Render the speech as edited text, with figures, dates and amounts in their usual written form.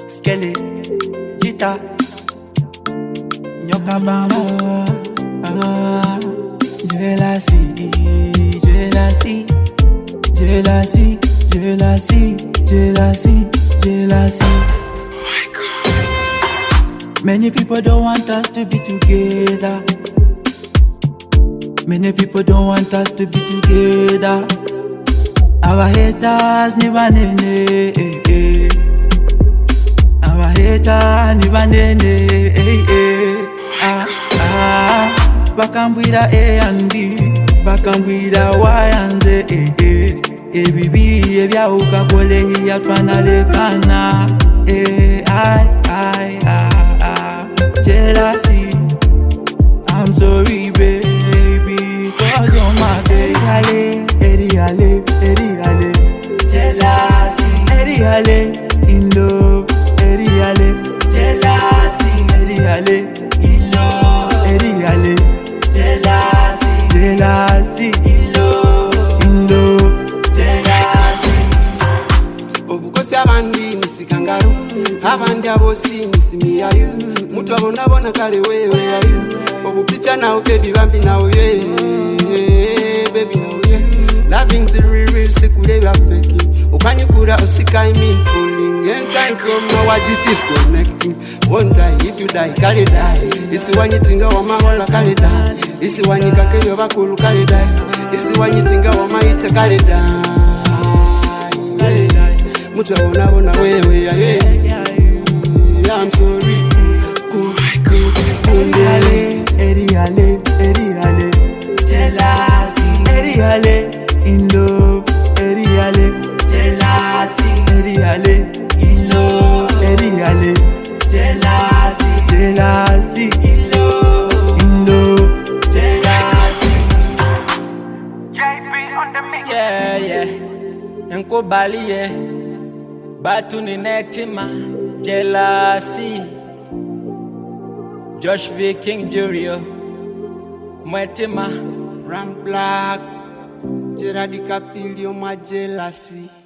Skelly, Cheetah, Nyokabana, jealousy, jealousy, jealousy, jealousy, jealousy, jealousy. My God. Many people don't want us to be together. Many people don't want us to be together. Our haters never nene. Our haters never nene. Bakambwira A and B, bakambwira Y and Z. Ebibi ebyauka kole hiya twanalekana. Jealousy, I'm sorry baby, cause on my baby, Eriale, jealousy, Eriale, in love, Eriale, jealousy, Eriale, in love, Eriale, jealousy, jealousy, in love, jealousy. Obukosi abandi misi kangaru, abandi abosi misi miyayu. Mutu abona kale wewe yayu. Obupicha na ukedi bambi na uye, baby na uye. Loving's real, sikule ya fake. Ukanyukura usikai me pulling. And time come now what it is connecting. One die, if you die, carry die. Isi wanyitinga wa mahola carry die. Isi wanyikake yo bakulu carry die. Isi wanyitinga wa maite carry die. Mutu abona wewe yayu. I'm sorry. Eriale, jealousy, Eriale, in love, Eriale, jealousy, Eriale, in love, Eriale, jealousy, jealousy, in love, jealousy. JP on the mix. Yeah. Enko Bali, yeah. Batu ni netima, jealousy. Josh V. King Jurio, Mwetima, Ram Black, Gerard Capilio, my jealousy.